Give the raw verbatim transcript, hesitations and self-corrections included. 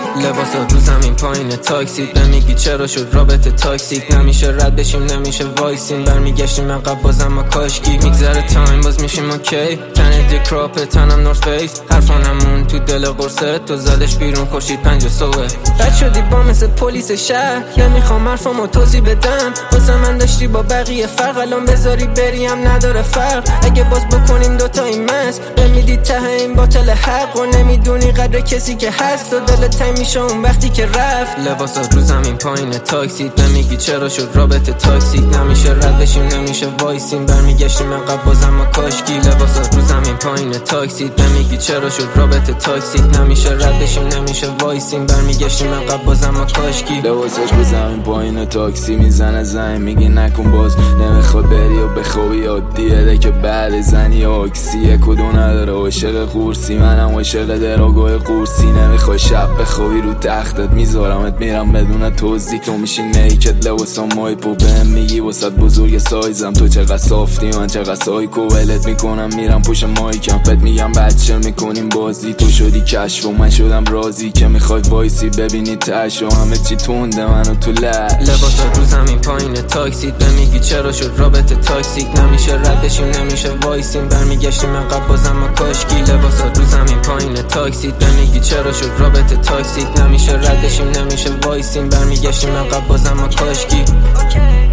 لباسا رو زمین پایین تاکسی نمیگی چرا شد رابطه تاکسیک نمیشه رد بشیم نمیشه وایسیم برمیگشتیم عقب بازم ما کاشکی میگذره تایم باز میشیم اوکی تنه دی کراپه تنم نورث فیس حرفانمون تو دل قرصه تو زدش بیرون خوشید پنج صبح بد شدی با مثل پلیس شهر نمیخوام حرفامو توضیح بدم واسه من داشتی با بقیه فرق الان بذاری بریم نداره فرق اگه باز بکنیم دوتایی مست بمیدی ته این باطل حق و نمیدونی قدر کسی که هست و دلت تنگ میشه اون وقتی که رفت لباسا رو زمین پایین تاکسی نمیگی چرا شد رابطه تاکسیک نمیشه رد بشیم نمیشه وایسیم برمیگشتیم عقب بازم ما کاشکی لباسا رو زمین پایین تاکسی نمیگی چرا شد رابطه تاکسیک نمیشه رد بشیم نمیشه وایسیم برمیگشتیم عقب بازم ما کاشکی لباسا رو زمین پایین تاکسی میزنه زنگ میگی نکن باز نمیخواد بری و بخوابی عادیه ده که بعد زنی آکسیه کدو نداره عاشق قورسی منم عاشق دراگاه قورسی نمیخوای شب بخوابی رو تختت میذارمت میرم بدون توضیح تو میشی نیکت لباسام مایپو بهم میگی واسه بزرگ سایزم تو چقدر صافتی من چقدر سایکو ولت میکنم میرم پشت مایکم بهت میگم بچه میکنیم بازی تو شدی کشف و من شدم رازی که میخوای وایسی ببینی تش و همه چی تونده منو تو لش لباسا رو زمین پایین تاکسی نمیگی چرا شد رابطه تاکسیک نمیشه رد بشیم نمیشه وایسیم برمیگشتیم عقب بازم ما کاشکی لباسا رو زمین پایین تاکسی نمیگی چرا شد رابطه تاکسیک نمیشه رد بشیم نمیشه وایسیم برمیگشتیم عقب بازم ما کاشکی